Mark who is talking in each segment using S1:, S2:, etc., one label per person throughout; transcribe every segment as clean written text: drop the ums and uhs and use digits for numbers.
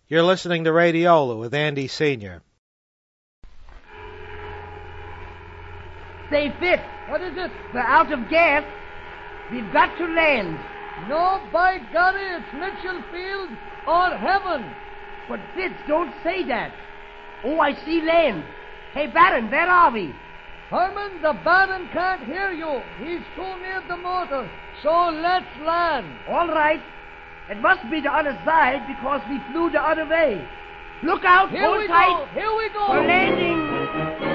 S1: You're listening to Radiola with Andy Sr.
S2: Say, Fitz.
S3: What is it?
S2: We're out of gas. We've got to land.
S3: No, by golly, it's Mitchell Field or heaven.
S2: But, Fitz, don't say that. Oh, I see land. Hey, Baron, where are we?
S3: Herman, the Baron can't hear you. He's too near the motor. So let's land.
S2: All right. It must be the other side because we flew the other way. Look out, hold tight.
S3: Here we go.
S2: We're landing.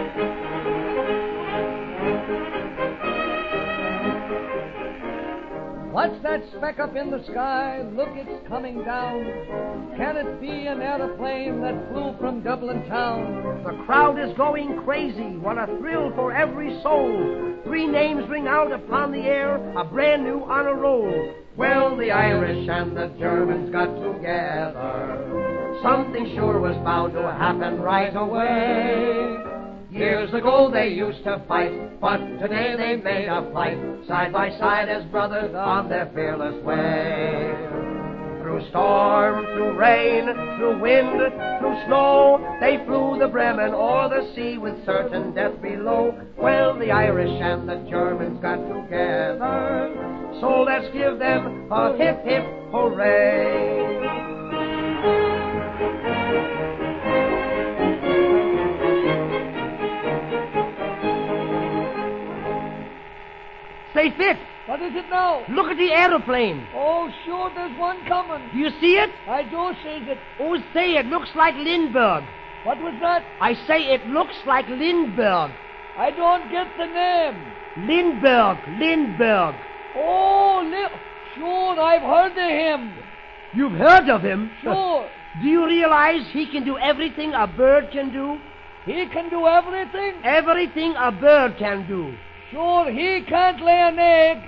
S3: What's that speck up in the sky? Look, it's coming down. Can it be an aeroplane that flew from Dublin town?
S2: The crowd is going crazy. What a thrill for every soul. 3 names ring out upon the air, a brand new honor roll. Well, the Irish and the Germans got together. Something sure was bound to happen right away. Years ago they used to fight, but today they made a flight, side by side as brothers on their fearless way. Through storm, through rain, through wind, through snow, they flew the Bremen o'er the sea with certain death below. Well, the Irish and the Germans got together, so let's give them a hip, hip, hooray. Say, Fitz.
S3: What is it now?
S2: Look at the aeroplane.
S3: Oh, sure, there's one coming.
S2: Do you see it?
S3: I do see it.
S2: Oh, say, it looks like Lindbergh.
S3: What was that?
S2: I say it looks like Lindbergh.
S3: I don't get the name.
S2: Lindbergh.
S3: Oh, sure, I've heard of him.
S2: You've heard of him?
S3: Sure.
S2: Do you realize he can do everything a bird can do?
S3: He can do everything?
S2: Everything a bird can do.
S3: Sure, he can't lay an egg.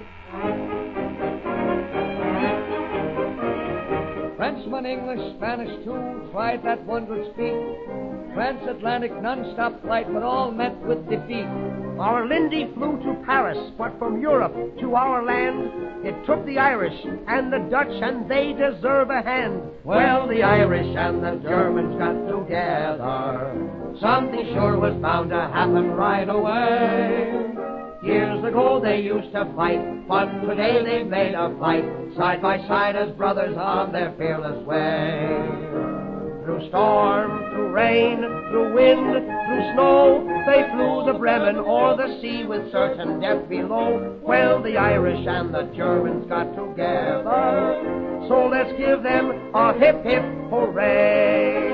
S3: Frenchman, English, Spanish too, tried that wondrous feat. Transatlantic non-stop flight, but all met with defeat.
S2: Our Lindy flew to Paris, but from Europe to our land, it took the Irish and the Dutch, and they deserve a hand. Well, the Irish and the Germans got together. Something sure was bound to happen right away. Years ago they used to fight, but today they've made a flight, side by side as brothers on their fearless way. Through storm, through rain, through wind, through snow, they flew the Bremen o'er the sea with certain death below. Well, the Irish and the Germans got together, so let's give them a hip, hip, hooray.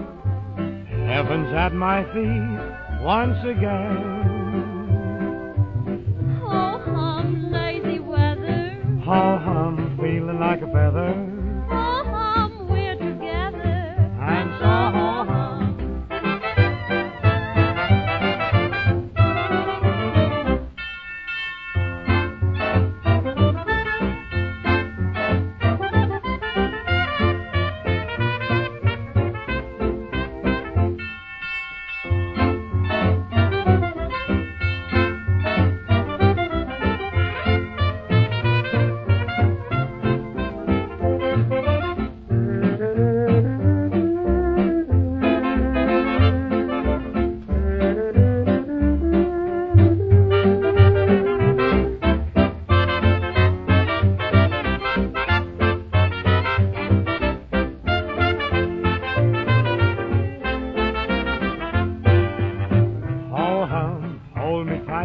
S4: Heaven's at my feet once again.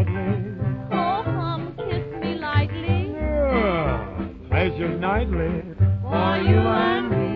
S4: lightly.
S5: Oh, come kiss me lightly.
S4: Yeah, pleasures nightly.
S5: For you and me.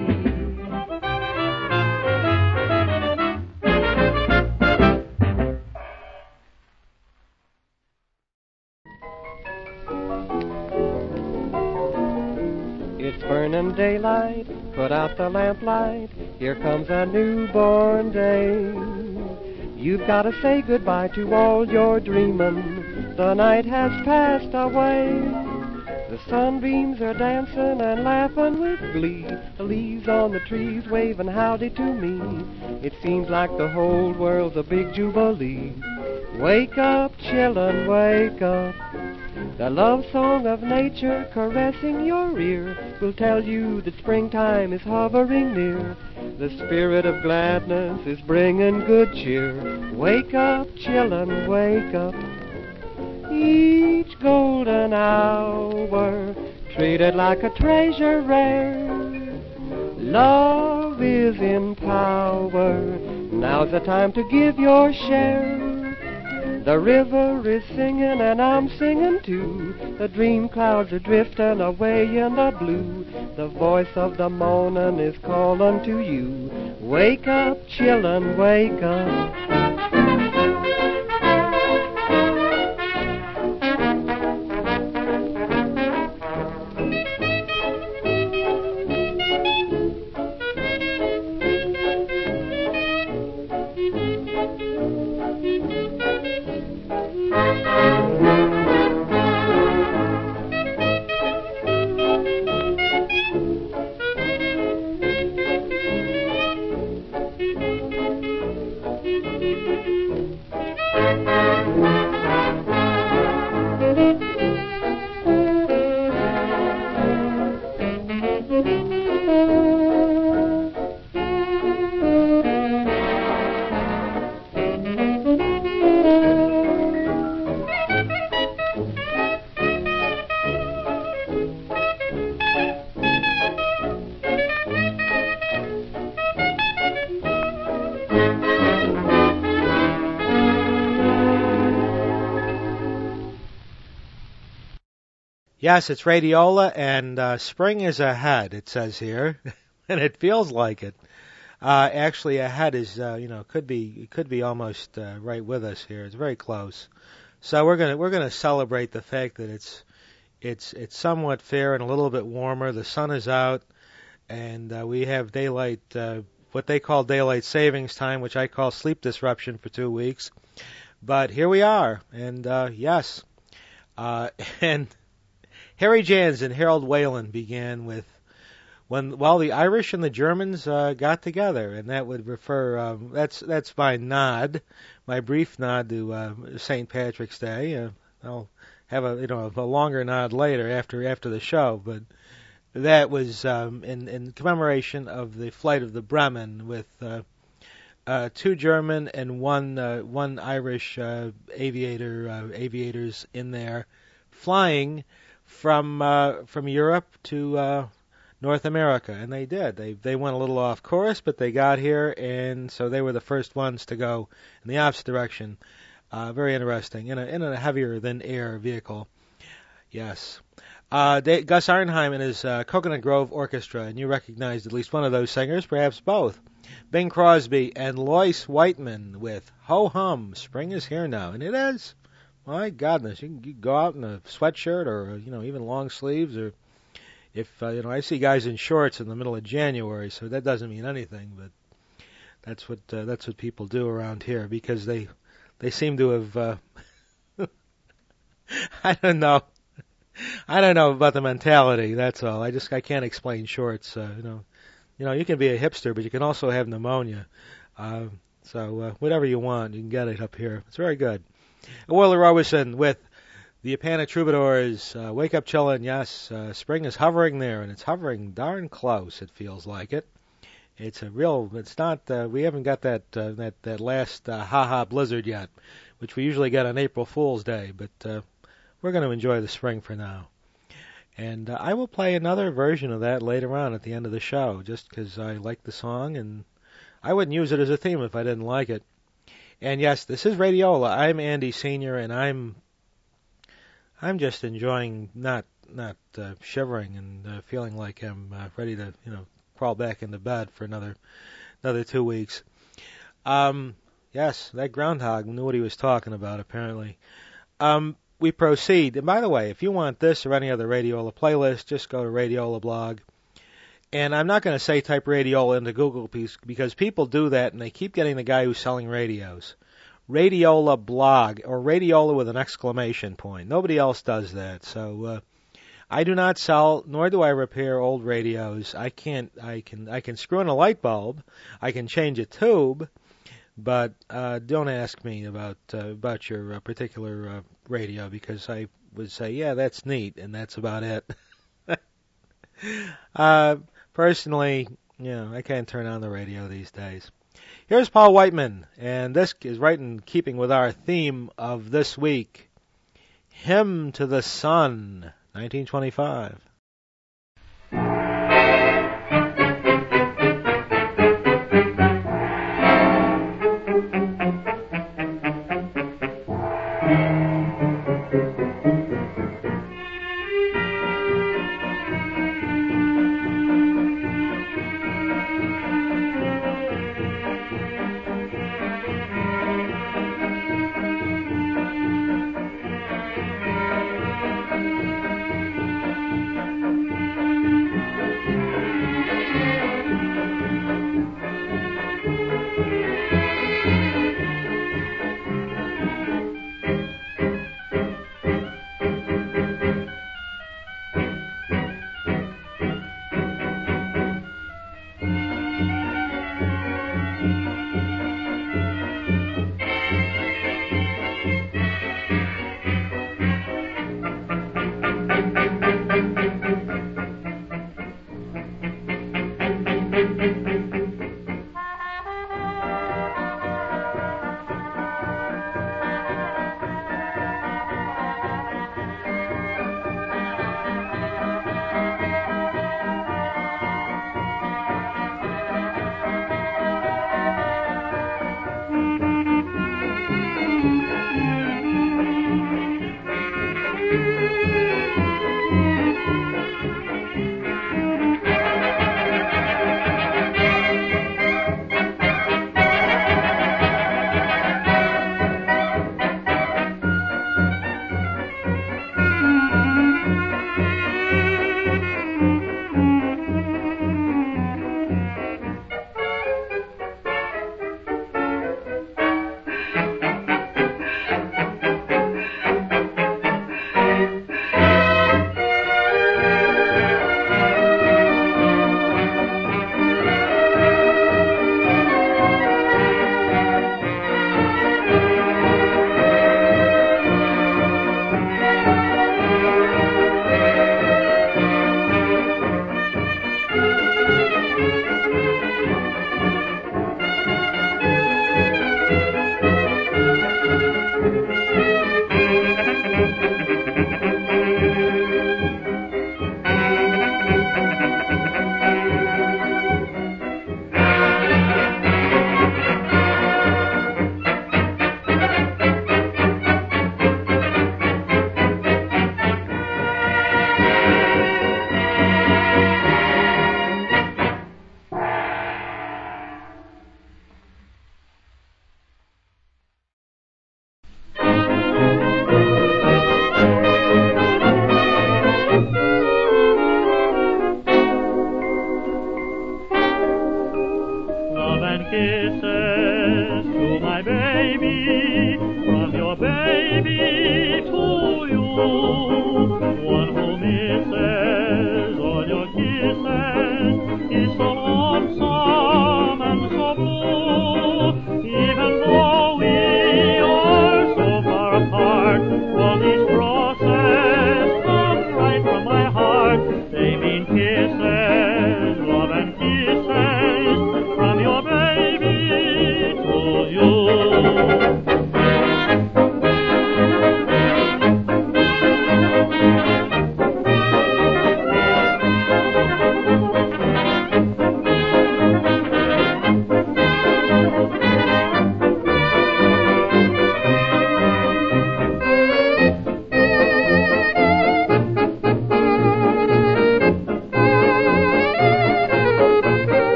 S6: It's burning daylight, put out the lamplight, here comes a newborn day. You've got to say goodbye to all your dreaming, the night has passed away. The sunbeams are dancing and laughing with glee, the leaves on the trees waving howdy to me. It seems like the whole world's a big jubilee. Wake up, children, wake up. The love song of nature caressing your ear will tell you that springtime is hovering near. The spirit of gladness is bringing good cheer. Wake up, children, wake up. Each golden hour treated like a treasure rare. Love is in power. Now's the time to give your share. The river is singing and I'm singing too. The dream clouds are drifting away in the blue. The voice of the morning is calling to you. Wake up, children, wake up.
S1: Yes, it's Radiola, and spring is ahead, it says here, and it feels like it. Actually, ahead is, could be almost right with us here. It's very close. So we're gonna celebrate the fact that it's somewhat fair and a little bit warmer. The sun is out, and we have daylight, what they call daylight savings time, which I call sleep disruption for 2 weeks. But here we are, and yes, and Harry Jans and Harold Whalen began with the Irish and the Germans got together, and that would refer that's my nod, my brief nod to St. Patrick's Day. I'll have a longer nod later after the show, but that was in commemoration of the flight of the Bremen with 2 German and one Irish aviators in there flying from Europe to North America, and they did. They went a little off course, but they got here, and so they were the first ones to go in the opposite direction. Very interesting in a heavier than air vehicle. Yes. Gus Arnheim and his Coconut Grove Orchestra, and you recognized at least one of those singers, perhaps both. Bing Crosby and Lois Whiteman with Ho Hum. Spring is here now, and it is. My goodness, you can go out in a sweatshirt or even long sleeves, or if I see guys in shorts in the middle of January, so that doesn't mean anything, but that's what people do around here because they seem to have I don't know about the mentality. That's all. I can't explain shorts. You can be a hipster, but you can also have pneumonia. So whatever you want, you can get it up here. It's very good. Will Robeson with the Apana Troubadours. Wake up, chillin'. Yes, spring is hovering there, and it's hovering darn close. It feels like it. It's not. We haven't got that last ha-ha blizzard yet, which we usually get on April Fool's Day. But we're going to enjoy the spring for now. And I will play another version of that later on at the end of the show, just because I like the song, and I wouldn't use it as a theme if I didn't like it. And yes, this is Radiola. I'm Andy Senior, and I'm just enjoying not shivering and feeling like I'm ready to crawl back into bed for another 2 weeks. Yes, that groundhog knew what he was talking about, apparently. We proceed. And by the way, if you want this or any other Radiola playlist, just go to Radiola blog. And I'm not going to say type Radiola into Google because people do that and they keep getting the guy who's selling radios. Radiola blog, or Radiola with an exclamation point. Nobody else does that. So I do not sell, nor do I repair old radios. I can screw in a light bulb. I can change a tube. But don't ask me about your particular radio, because I would say, yeah, that's neat, and that's about it. Personally, I can't turn on the radio these days. Here's Paul Whiteman, and this is right in keeping with our theme of this week. Hymn to the Sun, 1925.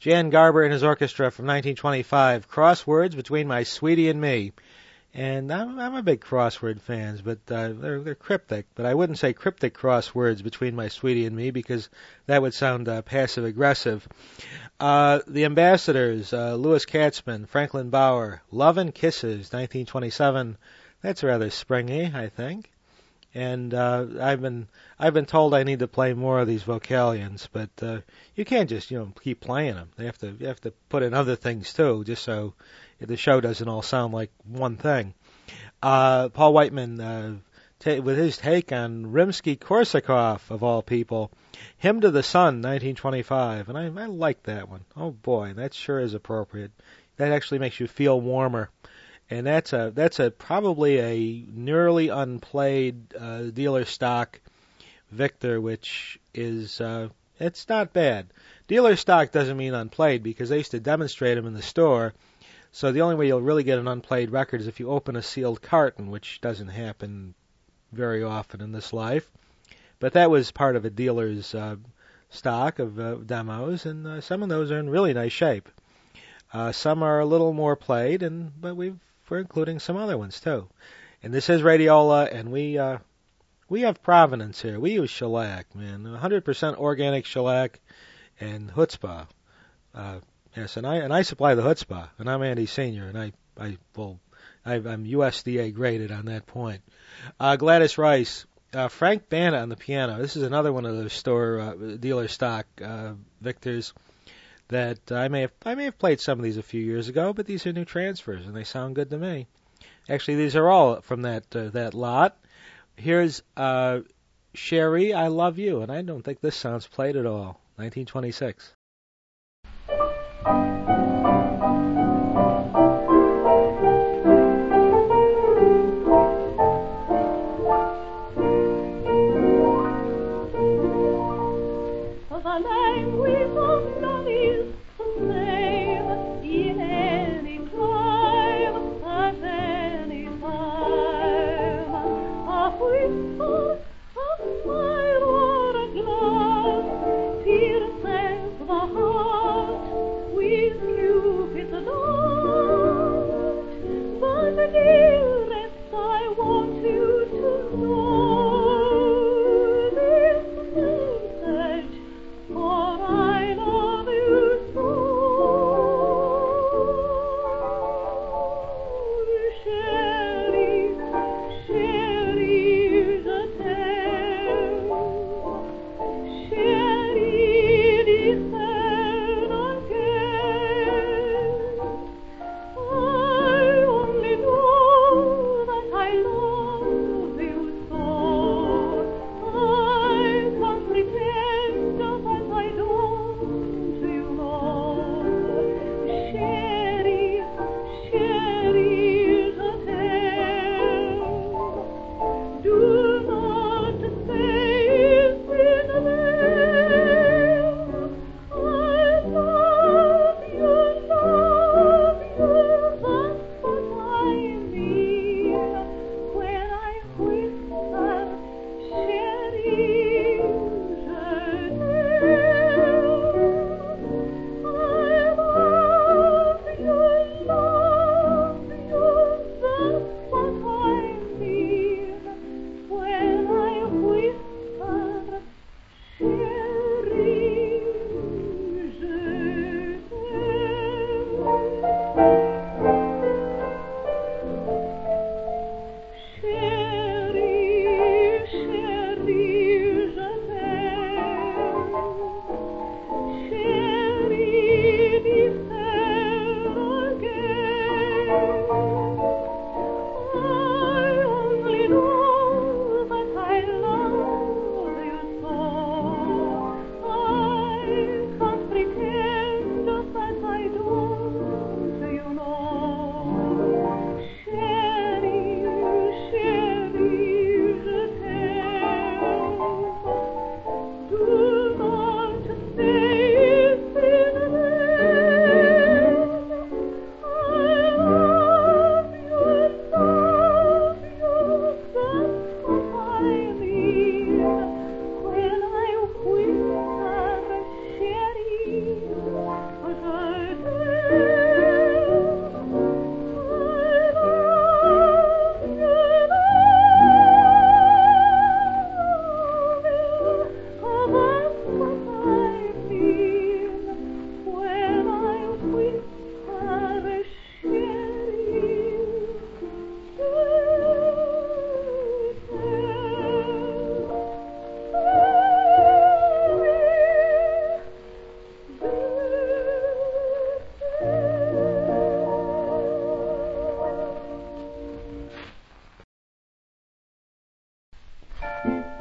S1: Jan Garber and his orchestra from 1925, Crosswords Between My Sweetie and Me. And I'm a big crossword fan, but they're cryptic. But I wouldn't say cryptic crosswords between my sweetie and me because that would sound passive aggressive. The Ambassadors, Louis Katzman, Franklin Bauer, Love and Kisses, 1927. That's rather springy, I think. And I've been told I need to play more of these vocalions, but you can't just keep playing them. You have to put in other things too, just so the show doesn't all sound like one thing. Paul Whiteman with his take on Rimsky-Korsakov of all people, Hymn to the Sun, 1925, and I like that one. Oh boy, that sure is appropriate. That actually makes you feel warmer. And that's probably a nearly unplayed dealer stock Victor, which is it's not bad. Dealer stock doesn't mean unplayed because they used to demonstrate them in the store. So the only way you'll really get an unplayed record is if you open a sealed carton, which doesn't happen very often in this life. But that was part of a dealer's stock of demos, and some of those are in really nice shape. Some are a little more played, but we're including some other ones too. And this is Radiola, and we have Provenance here. We use shellac, man, 100% organic shellac and chutzpah. Yes, and I supply the chutzpah, and I'm Andy Senior, and I'm USDA graded on that point. Gladys Rice, Frank Bana on the piano. This is another one of those store dealer stock Victors that I may have played some of these a few years ago, but these are new transfers and they sound good to me. Actually, these are all from that lot. Here's Sherry, I Love You, and I don't think this sounds played at all. 1926.
S7: I only know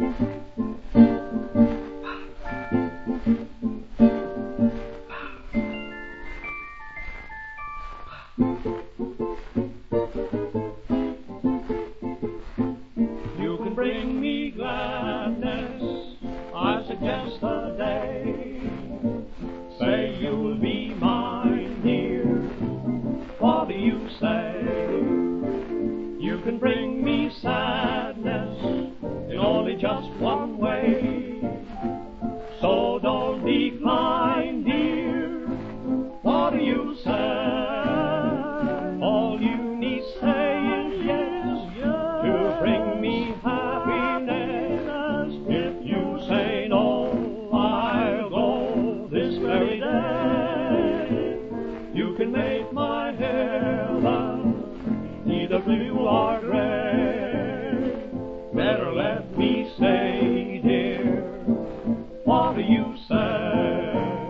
S7: You can bring me gladness, I suggest a day. Say you'll be mine, dear. What do you say? You can bring me sadness in only just one way. So don't decline, dear. What do you say? All you need say is yes, to bring me happiness. If you say no, I'll go this very day. You can make my heaven either blue or gray. Better let me say, dear, what do you say?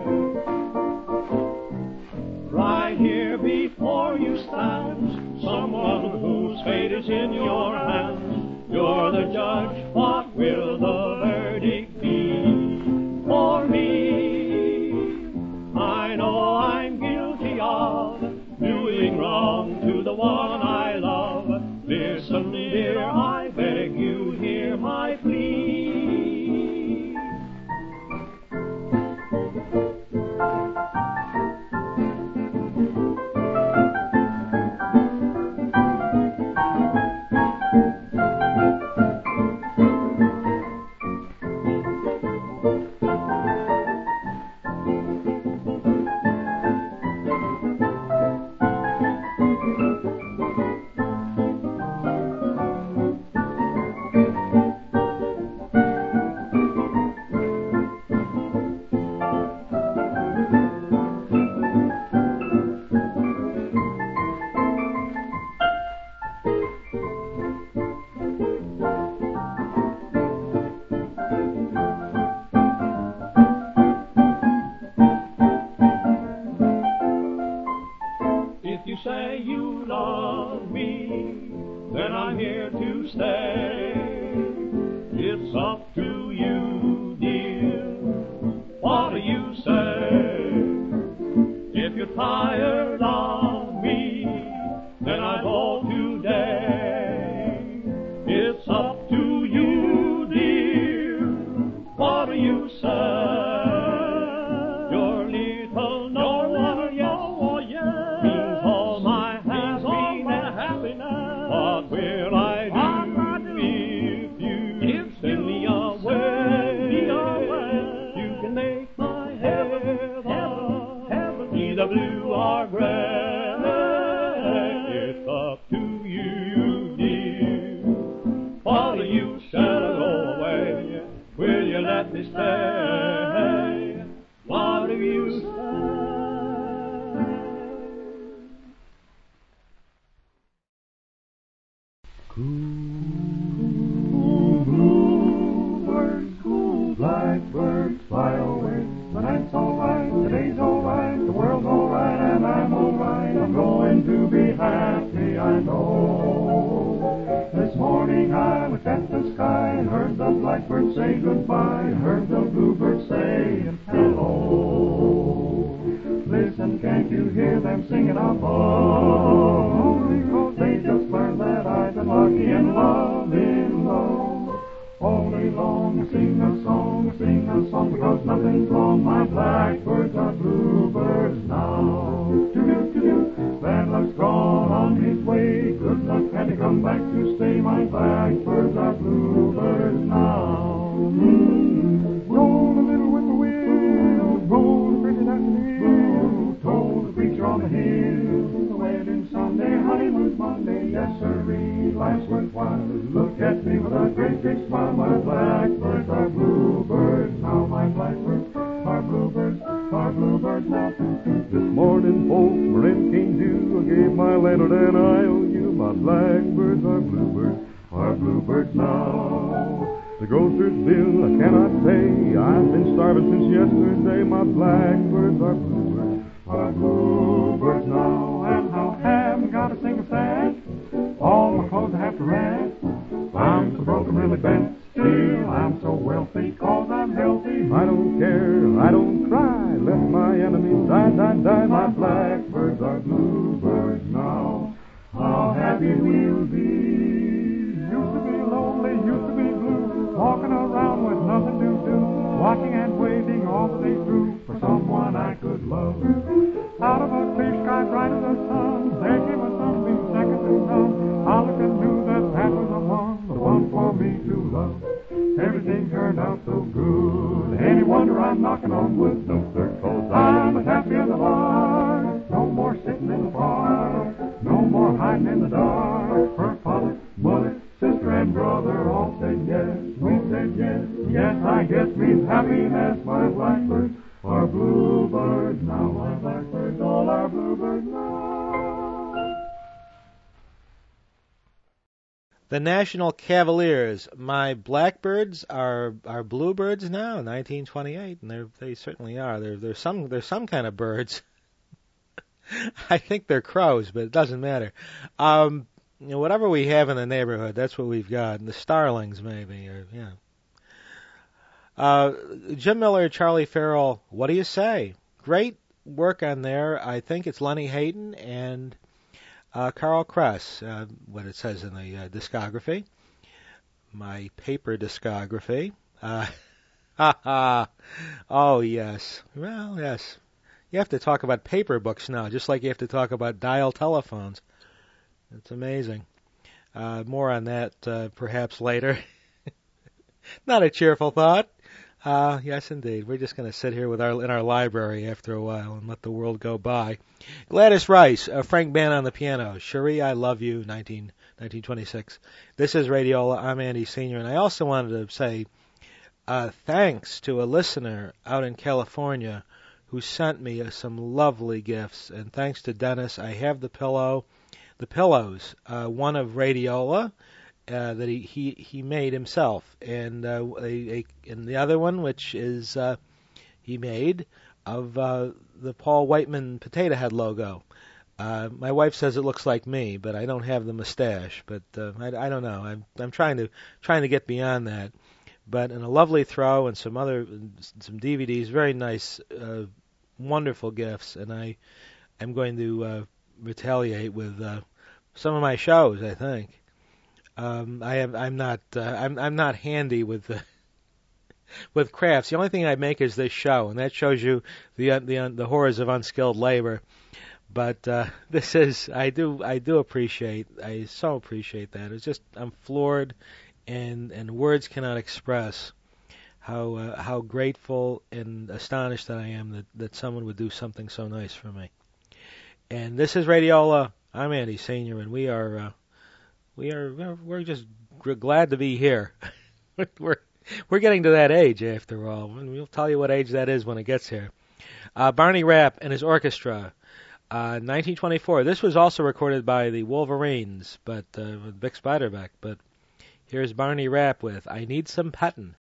S7: Right here before you stands someone whose fate is in your hands. You're the judge, what will the verdict be for me? I know I'm guilty of doing wrong to the one I love. Listen, dear, I beg you, hear my plea. If you say you love me, then I'm here to stay. It's up to you, dear. What do you say? If you're tired of me, then I go today. It's up to you, dear. What do you say? Your little no one, yes, oh yes, means all my happiness. What will I do if you send me away? You can make my heaven either blue or gray. It's up to you, dear. What do you say? Go away. Will you let me stay? What do you say?
S8: Cool bluebirds, cool blackbirds, fly away. The night's alright, the day's alright, the world's alright, and I'm alright. I'm going to be happy, I know. This morning I looked at the sky and heard the blackbird say goodbye, and heard the bluebird say hello. Listen, can't you hear them singing above? Because they just learned that I've been lucky and loving love. All day long I sing a song, because nothing's wrong. My blackbirds are bluebirds now. Do-do-do-do, bad luck's gone on his way. Good luck had to come back to stay. My blackbirds are bluebirds now. Roll a little whippoorwill, roll a pretty daffodil, told the preacher on the hill, the wedding Sunday, honeymoon's Monday, yes sirree, life's worthwhile. Look at me with a great big smile. My blackbirds are bluebirds now. My blackbirds are bluebirds now. This morning folks were in King Dew. I gave my landlord an IOU. My blackbirds are bluebirds now. The grocer's bill I cannot pay. I've been starving since yesterday. My blackbirds are bluebirds now. And how haven't got a single cent. All my clothes I have to rent. I'm so broken, really bent. Still I'm care. I don't cry, let my enemies die, die, die. My blackbirds are bluebirds now. How happy we'll be. Used to be lonely, used to be blue, walking around with nothing to do, watching and waiting all the day through for someone I could love. Out of a clear sky bright as the sun, there came a sunbeam second to none. I looked and knew that that was the one for me to love. Everything turned out so good. Any wonder I'm knocking on wood? No, sir, 'cause I'm as happy as a lark. No more sitting in the park, no more hiding in the dark. Her father, mother, sister, and brother all said yes. We said yes, yes, I guess we've happiness. My blackbirds are bluebirds now. My blackbirds all are bluebirds now.
S1: The National Cavaliers, my blackbirds are bluebirds now, 1928, and they certainly are. They're some kind of birds. I think they're crows, but it doesn't matter. Whatever we have in the neighborhood, that's what we've got. And the starlings, maybe, or Jim Miller, Charlie Farrell, what do you say? Great work on there. I think it's Lenny Hayden and Carl Kress, what it says in the discography, my paper discography. Oh, yes. Well, yes. You have to talk about paper books now, just like you have to talk about dial telephones. It's amazing. More on that perhaps later. Not a cheerful thought. Yes, indeed. We're just going to sit here in our library after a while and let the world go by. Gladys Rice, Frank Bann on the piano. Cherie, I Love You, 1926. This is Radiola. I'm Andy Sr. And I also wanted to say thanks to a listener out in California who sent me some lovely gifts. And thanks to Dennis, I have the pillows, one of Radiola, that he made himself, and the other one, which is he made of the Paul Whiteman Potato Head logo. My wife says it looks like me, but I don't have the mustache. But I don't know. I'm trying to get beyond that. But in a lovely throw and some DVDs, very nice, wonderful gifts, and I'm going to retaliate with some of my shows, I think. I'm not handy with crafts. The only thing I make is this show, and that shows you the horrors of unskilled labor. But this is I so appreciate that. It's just I'm floored, and words cannot express how grateful and astonished that I am that someone would do something so nice for me. And this is Radiola. I'm Andy Senior, and we're just glad to be here. We're getting to that age after all. We'll tell you what age that is when it gets here. Barney Rapp and his orchestra, 1924. This was also recorded by the Wolverines, but with Vic Spiderbeck. But here's Barney Rapp with "I Need Some Pettin'."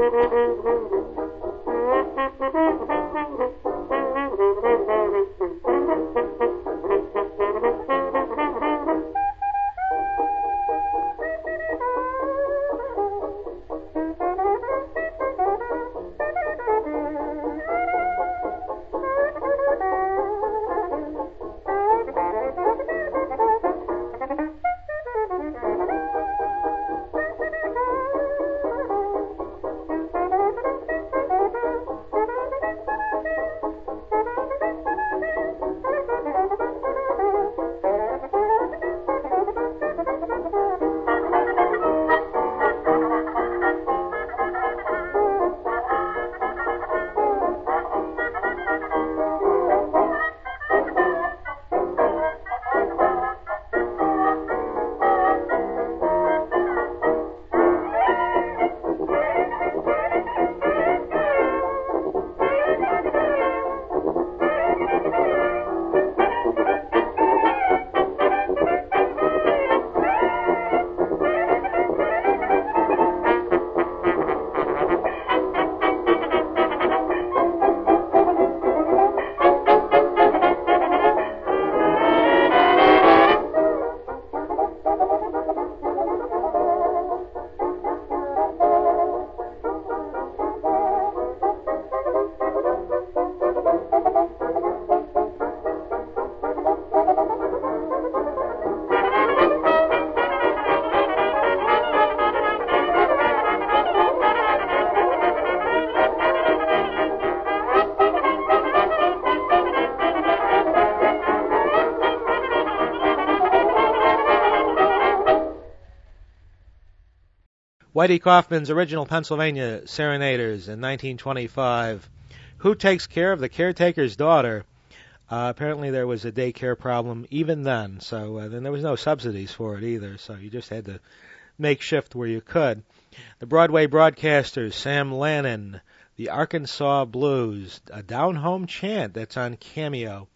S1: Whitey Kaufman's original Pennsylvania Serenaders in 1925. Who takes care of the caretaker's daughter? Apparently there was a daycare problem even then, so then there was no subsidies for it either, so you just had to make shift where you could. The Broadway broadcasters, Sam Lannon, the Arkansas Blues, a down-home chant that's on Cameo,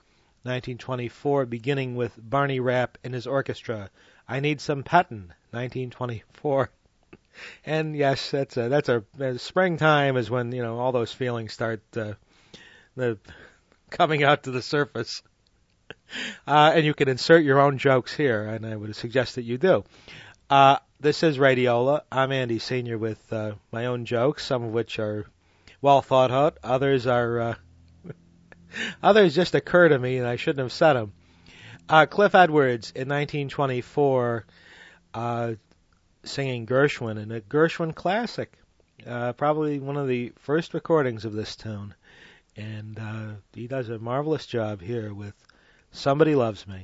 S1: 1924, beginning with Barney Rapp and his orchestra. I Need Some Pettin', 1924. And yes, that's a springtime is when, you know, all those feelings start coming out to the surface. And you can insert your own jokes here, and I would suggest that you do. This is Radiola. I'm Andy Sr. with my own jokes, some of which are well thought out. Others are others just occur to me, and I shouldn't have said them. Cliff Edwards in 1924. Singing Gershwin, and a Gershwin classic, probably one of the first recordings of this tune, and he does a marvelous job here with Somebody Loves Me.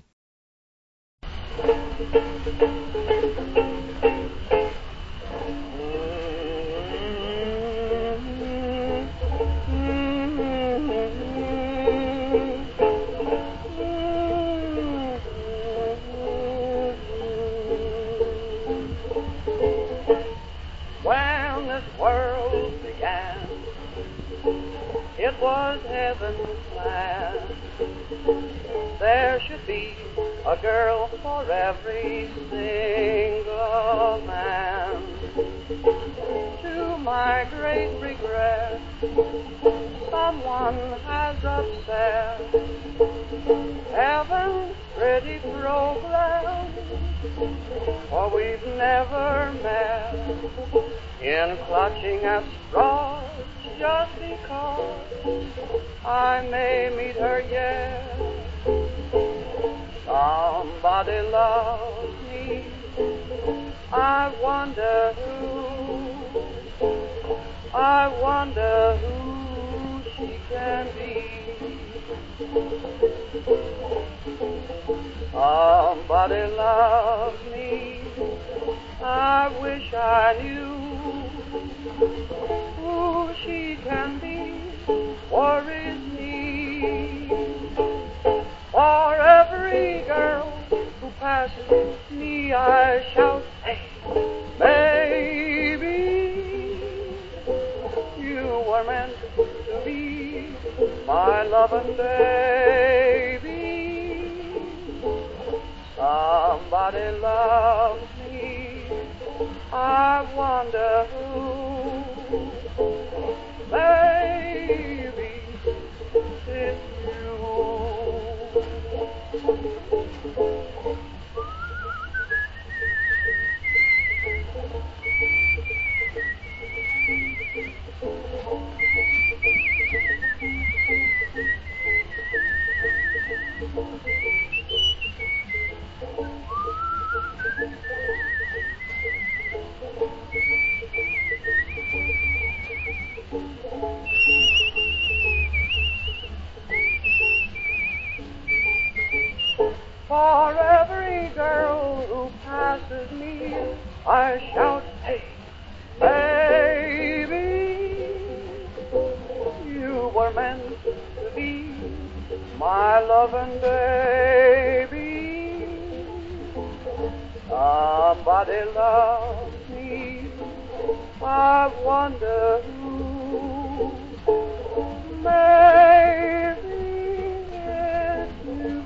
S9: It was heaven's plan. There should be a girl for every single man. To my great regret, someone has upset heaven's pretty program, for we've never met in clutching at straws just because I may meet her yet. Somebody loves me, I wonder who she can be. Somebody loves me, I wish I knew who she can be, worries me. For every girl who passes me, I shall say, maybe you were meant to be my love and baby. Somebody loves me, I wonder who. I shout, hey, baby, you were meant to be my loving baby. Somebody loves me, I wonder who. Maybe it's you.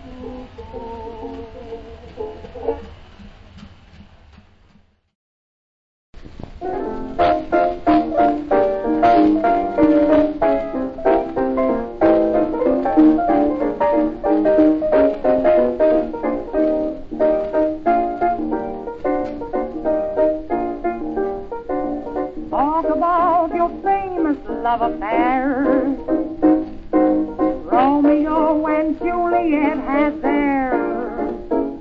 S10: Talk about your famous love affair. Romeo and Juliet had theirs.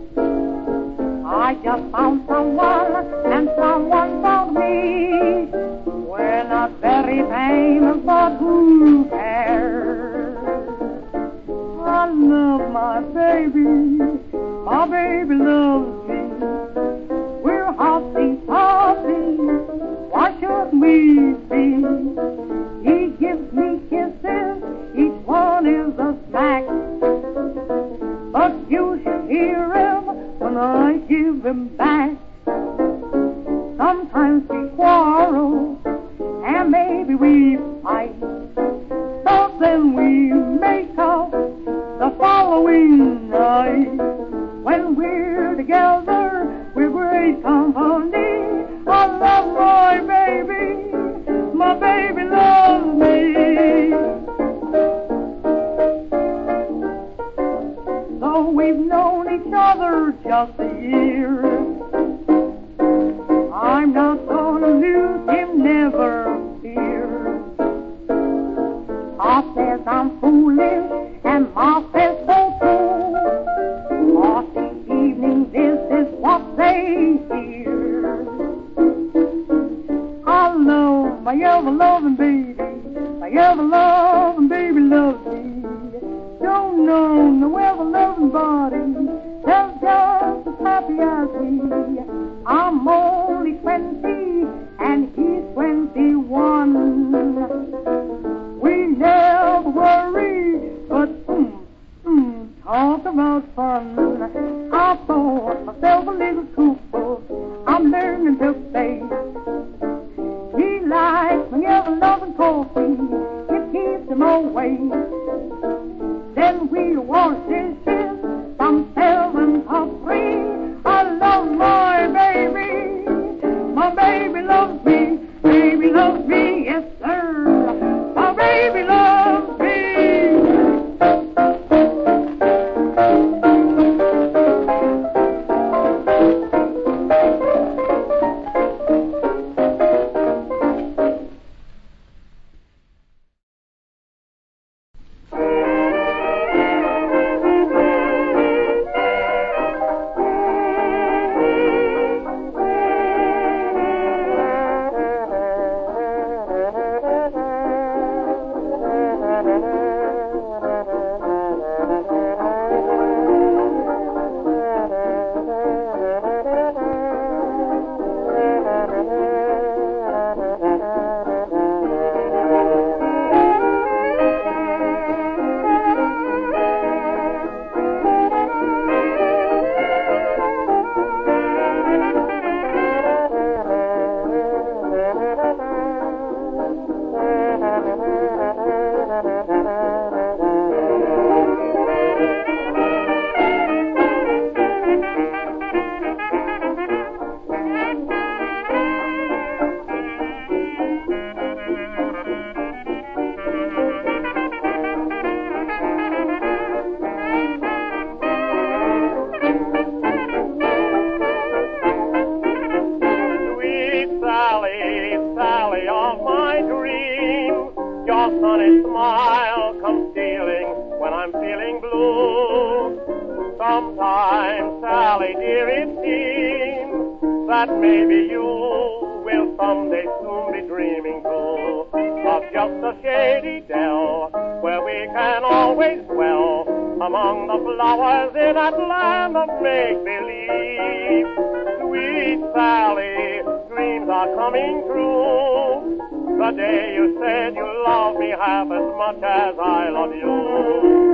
S10: I just found someone and someone found me. We're not very famous, but who cares? I love my baby loves me. We're hoppy, why shouldn't we be? He gives me kisses, each one is a smack. But you should hear him when I give him back. Sometimes we quarrel, and maybe we fight. But then we make up the following night. When we're together, we're great company. I love my baby loves me. So we've known each other just a year. I'm not gonna lose him, never fear. Pa says I'm foolish, and Ma says so too. Party evening, this is what they hear. I love my ever-loving baby. My ever-loving baby loves me. Don't know no ever-loving body that's just as happy as we. I'm only 20 and he's 21. We never worry, but talk about fun. I bought myself a little Cooper. I'm learning to play. He likes my ever-loving coffee. It keeps him away. Then we wash dishes from 7 to 3. I love my baby. My baby loves me. Baby loves me, yes sir. My baby loves me.
S11: sunny smile comes stealing when I'm feeling blue. Sometimes, Sally dear, it seems that maybe you will someday soon be dreaming too of just a shady dell where we can always dwell among the flowers in that land of make-believe. Sweet Sally, are coming true. The day you said you love me half as much as I love you.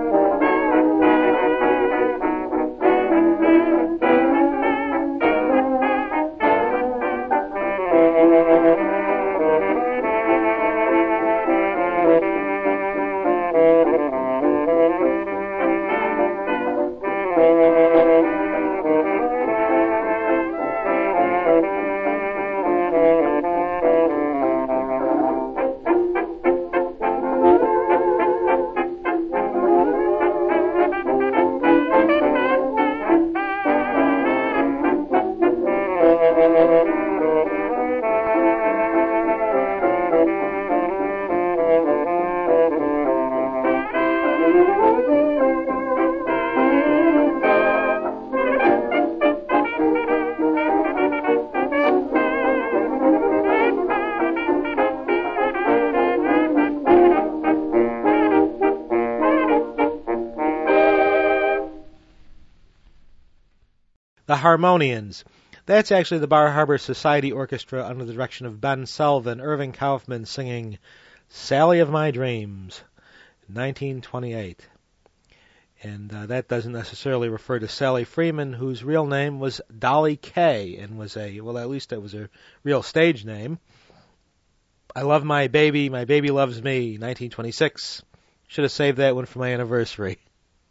S1: The Harmonians. That's actually the Bar Harbor Society Orchestra under the direction of Ben Selvin, Irving Kaufman singing Sally of My Dreams, 1928. And that doesn't necessarily refer to Sally Freeman, whose real name was Dolly Kay, and was at least that was her real stage name. I Love My Baby Loves Me, 1926. Should have saved that one for my anniversary.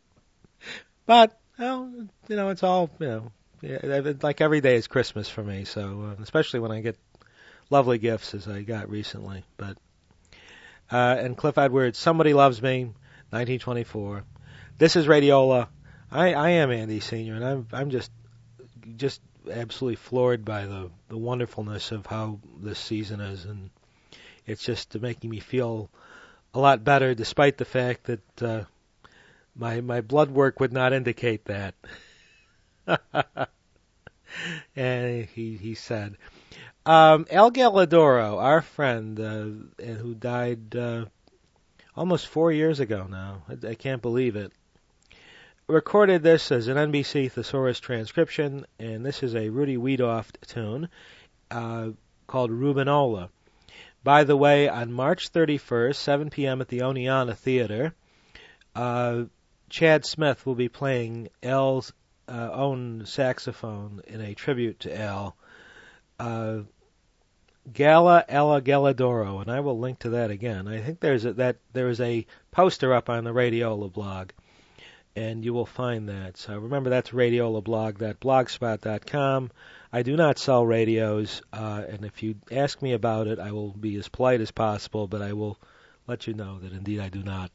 S1: But, it's all, like every day is Christmas for me, so especially when I get lovely gifts as I got recently. But and Cliff Edwards, Somebody Loves Me, 1924. This is Radiola. I am Andy Sr., and I'm just absolutely floored by the wonderfulness of how this season is, and it's just making me feel a lot better, despite the fact that my blood work would not indicate that. And he said, Al Galladoro, our friend, who died almost 4 years ago now, I can't believe it, recorded this as an NBC Thesaurus transcription, and this is a Rudy Wiedoeft tune called Rubinola. By the way, on March 31st, 7 p.m. at the Oneonta Theater, Chad Smith will be playing Al's own saxophone in a tribute to Al. Gala Ella Galladoro, and I will link to that again. I think there is a poster up on the Radiola blog, and you will find that. So remember, that's radiolablog.blogspot.com. I do not sell radios, and if you ask me about it, I will be as polite as possible, but I will let you know that indeed I do not.